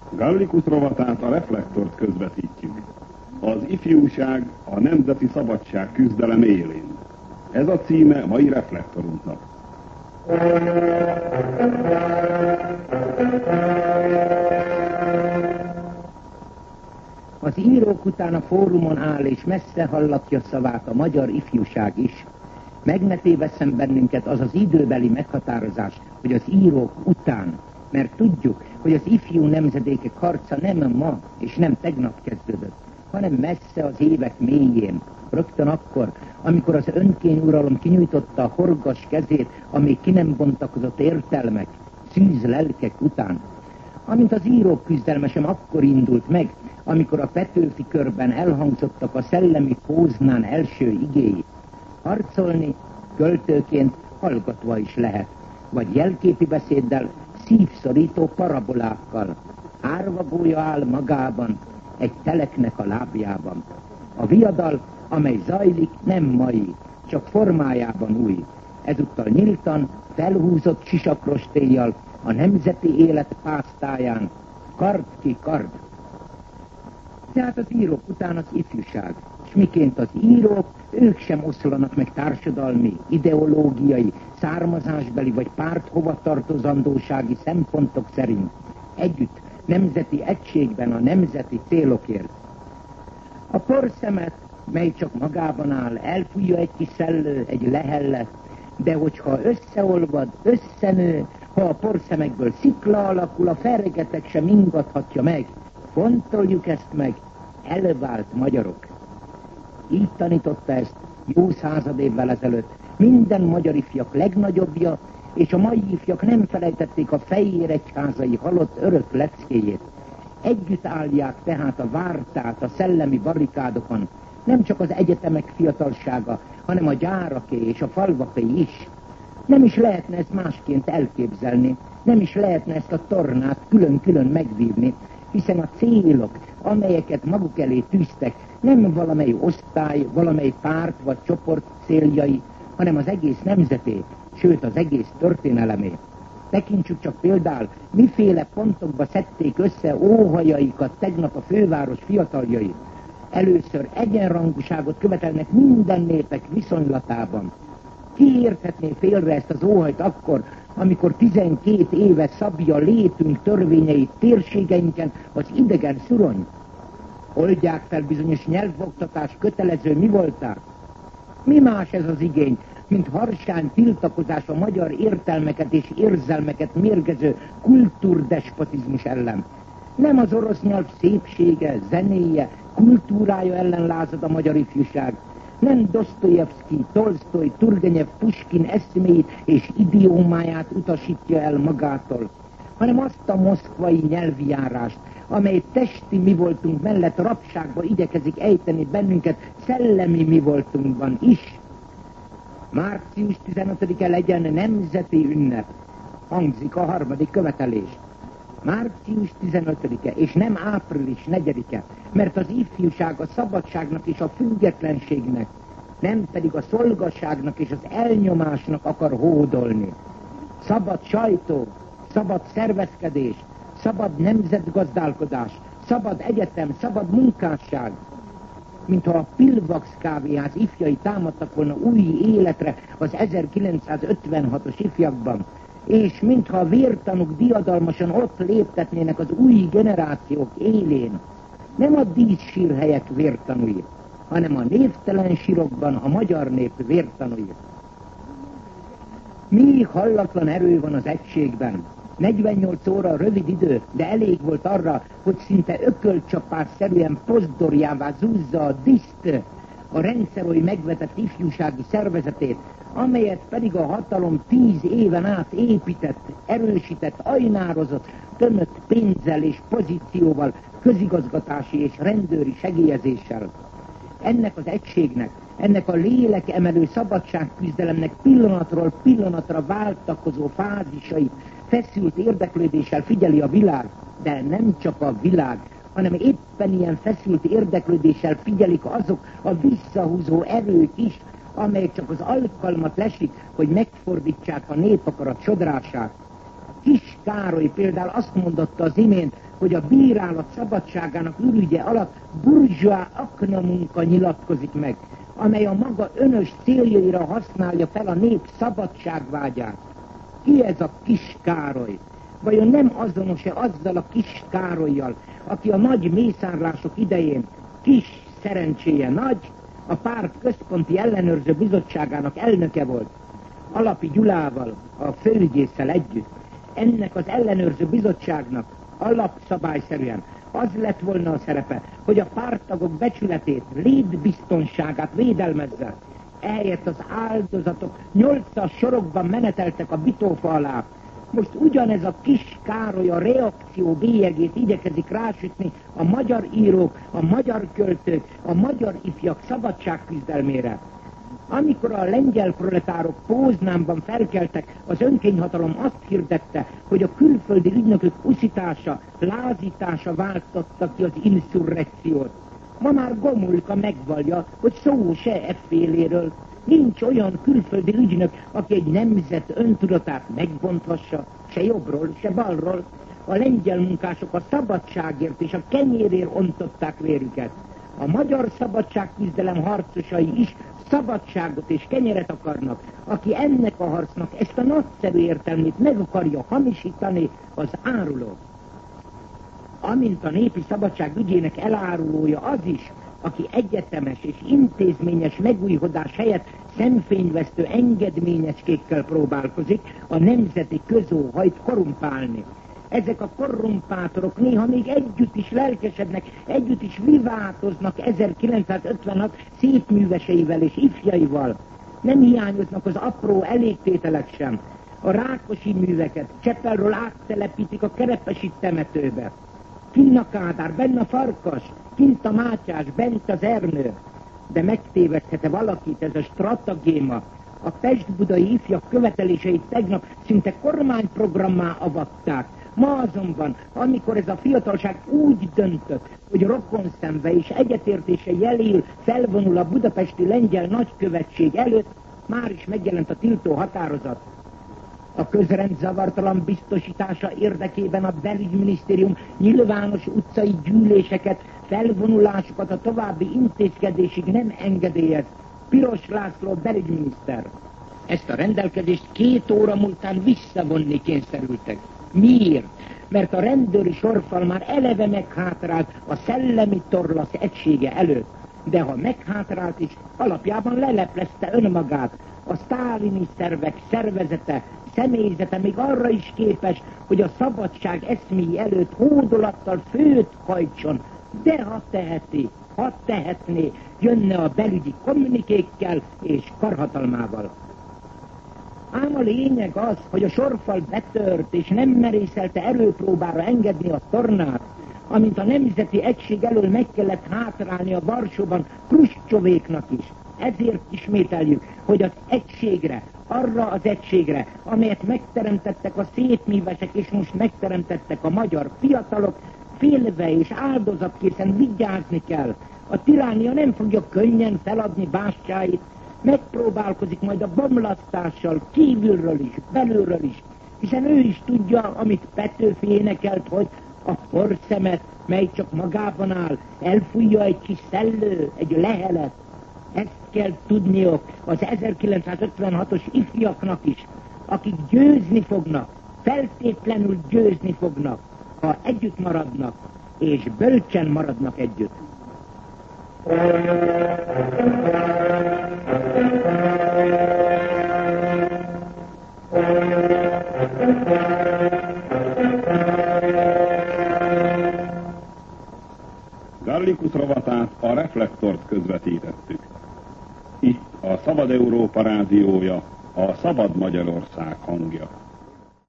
Gallicus rovatát, a Reflektort közvetítjük. Az ifjúság a nemzeti szabadság küzdelem élén. Ez a címe mai Reflektorunknak. Az írók után a fórumon áll, és messze hallatja szavát a magyar ifjúság is. Meg ne tévesszen bennünket az az időbeli meghatározás, hogy az írók után, mert tudjuk, hogy az ifjú nemzedékek harca nem ma és nem tegnap kezdődött, hanem messze az évek mélyén, rögtön akkor, amikor az önkényuralom kinyújtotta a horgas kezét, amíg ki nem bontakozott értelmek, szűz lelkek után. Amint az írók küzdelme sem akkor indult meg, amikor a Petőfi körben elhangzottak a szellemi Póznán első igéi. Harcolni költőként hallgatva is lehet, vagy jelképi beszéddel, szívszorító parabolákkal. Árvagója áll magában, egy teleknek a lábjában. A viadal, amely zajlik, nem mai, csak formájában új. Ezúttal nyíltan, felhúzott sisakrostéjjal, a nemzeti élet pásztáján, kard ki kard. Tehát az írók után az ifjúság, és miként az írók, ők sem oszlanak meg társadalmi, ideológiai, származásbeli vagy párt hovatartozandósági szempontok szerint. Együtt, nemzeti egységben a nemzeti célokért. A porszemet, mely csak magában áll, elfújja egy kis szellő, egy lehellet, de hogyha összeolvad, összenő, ha a porszemekből szikla alakul, a fergetek sem ingathatja meg. Fontoljuk ezt meg, elvált magyarok. Így tanította ezt jó 100 évvel ezelőtt minden magyar ifjak legnagyobbja, és a mai ifjak nem felejtették a Fejér egyházai halott örök leckéjét. Együtt állják tehát a vártát a szellemi barrikádokon, nem csak az egyetemek fiatalsága, hanem a gyáraké és a falvaké is. Nem is lehetne ezt másként elképzelni, nem is lehetne ezt a tornát külön-külön megvívni, hiszen a célok, amelyeket maguk elé tűztek, nem valamely osztály, valamely párt vagy csoport céljai, hanem az egész nemzeté, sőt az egész történelemé. Tekintsük csak például, miféle pontokba szedték össze óhajaikat tegnap a főváros fiataljai. Először egyenrangúságot követelnek minden népek viszonylatában. Ki érthetné félre ezt az óhajt akkor, amikor 12 éve szabja létünk törvényeit térségeinken az idegen szurony? Oldják fel bizonyos nyelvoktatás kötelező mi voltát? Mi más ez az igény, mint harsány tiltakozás a magyar értelmeket és érzelmeket mérgező kultúrdespotizmus ellen? Nem az orosz nyelv szépsége, zenéje, kultúrája ellen lázad a magyar ifjúság. Nem Dosztojevszky, Tolsztoj, Turgenev, Puskin eszméit és idiómáját utasítja el magától, hanem azt a moszkvai nyelvjárást, amely testi mi voltunk mellett rabságba igyekezik ejteni bennünket szellemi mi voltunkban is. Március 15-e legyen nemzeti ünnep, hangzik a harmadik követelés. Március 15-e, és nem április 4-e, mert az ifjúság a szabadságnak és a függetlenségnek, nem pedig a szolgaságnak és az elnyomásnak akar hódolni. Szabad sajtó, szabad szervezkedés, szabad nemzetgazdálkodás, szabad egyetem, szabad munkásság. Mintha a Pilvax kávéház ifjai támadtak volna új életre az 1956-os ifjakban, és mintha a vértanúk diadalmasan ott léptetnének az új generációk élén. Nem a díszsírhelyek vértanúi, hanem a névtelen sírokban a magyar nép vértanúi. Még hallatlan erő van az egységben. 48 óra rövid idő, de elég volt arra, hogy szinte ökölcsapásszerűen pozdorjává zúzza a DISZT, a rendszeroly megvetett ifjúsági szervezetét, amelyet pedig a hatalom 10 éven át épített, erősített, ajnározott, tömött pénzzel és pozícióval, közigazgatási és rendőri segélyezéssel. Ennek az egységnek, ennek a lélekemelő szabadságküzdelemnek pillanatról pillanatra váltakozó fázisait feszült érdeklődéssel figyeli a világ, de nem csak a világ, hanem éppen ilyen feszült érdeklődéssel figyelik azok a visszahúzó erők is, amelyek csak az alkalmat lesik, hogy megfordítsák a népakarat sodrását. Kis Károly például azt mondotta az imént, hogy a bírálat szabadságának ürügye alatt burzsóá aknamunka nyilatkozik meg, amely a maga önös céljaira használja fel a nép szabadságvágyát. Ki ez a Kis Károly? Vajon nem azonos-e azzal a Kis Károllyal, aki a nagy mészárlások idején kis szerencséje nagy, a párt központi ellenőrző bizottságának elnöke volt, Alapi Gyulával, a főügyésszel együtt. Ennek az ellenőrző bizottságnak alapszabályszerűen az lett volna a szerepe, hogy a párttagok becsületét, létbiztonságát védelmezze. Ehelyett az áldozatok 8-as sorokban meneteltek a bitófa alá. Most ugyanez a Kis Károly a reakció bélyegét igyekezik rásütni a magyar írók, a magyar költők, a magyar ifjak szabadságküzdelmére. Amikor a lengyel proletárok Póznánban felkeltek, az önkényhatalom azt hirdette, hogy a külföldi ügynökök uszítása, lázítása váltotta ki az inszurrekciót. Ma már Gomulka megvallja, hogy szó se efféléről. Nincs olyan külföldi ügynök, aki egy nemzet öntudatát megbonthassa, se jobbról, se balról. A lengyel munkások a szabadságért és a kenyérért ontották vérüket. A magyar szabadságküzdelem harcosai is szabadságot és kenyeret akarnak. Aki ennek a harcnak ezt a nagyszerű értelmét meg akarja hamisítani, az áruló. Amint a népi szabadság ügyének elárulója az is, aki egyetemes és intézményes megújhodás helyett szemfényvesztő engedményecskékkel próbálkozik a nemzeti közóhajt korrumpálni. Ezek a korrumpátorok néha még együtt is lelkesednek, együtt is vivátoznak 1956 szépműveseivel és ifjaival. Nem hiányoznak az apró elégtételek sem. A Rákosi műveket Csepelről áttelepítik a Kerepesi temetőbe. Kinn a Kádár, benne a Farkas, kint a Mátyás, bent az Ernő. De megtévedhet-e valakit ez a stratagéma? A pest-budai ifjak követeléseit tegnap szinte kormányprogrammá avatták. Ma azonban, amikor ez a fiatalság úgy döntött, hogy rokonszenve és egyetértése jeléül felvonul a budapesti lengyel nagykövetség előtt, már is megjelent a tiltó határozat. A közrend zavartalan biztosítása érdekében a belügyminisztérium nyilvános utcai gyűléseket, felvonulásokat a további intézkedésig nem engedélyez. Piros László belügyminiszter. Ezt a rendelkezést 2 óra múltán visszavonni kényszerültek. Miért? Mert a rendőri sorfal már eleve meghátrált a szellemi torlasz egysége előtt. De ha meghátrált is, alapjában leleplezte önmagát. A sztálini szervek szervezete, személyzete még arra is képes, hogy a szabadság eszméi előtt hódolattal főt hajtson. De ha tehetné, jönne a belügyi kommunikékkel és karhatalmával. Ám a lényeg az, hogy a sorfal betört és nem merészelte erőpróbára engedni a tornát, amint a nemzeti egység elől meg kellett hátrálni a Varsóban Kruscsovéknak is. Ezért ismételjük, hogy az egységre, arra az egységre, amelyet megteremtettek a szépművesek és most megteremtettek a magyar fiatalok, félve és áldozatkészen vigyázni kell. A tiránia nem fogja könnyen feladni bástyáit, megpróbálkozik majd a bomlasztással kívülről is, belülről is, hiszen ő is tudja, amit Petőfi énekelt, hogy a porszemet, mely csak magában áll, elfújja egy kis szellő, egy lehelet. Ezt kell tudniok az 1956-os ifjaknak is, akik győzni fognak, feltétlenül győzni fognak, ha együtt maradnak, és bölcsen maradnak együtt. Gallicus rovatát, a Reflektort közvetítettük. Itt a Szabad Európa rádiója, a Szabad Magyarország hangja.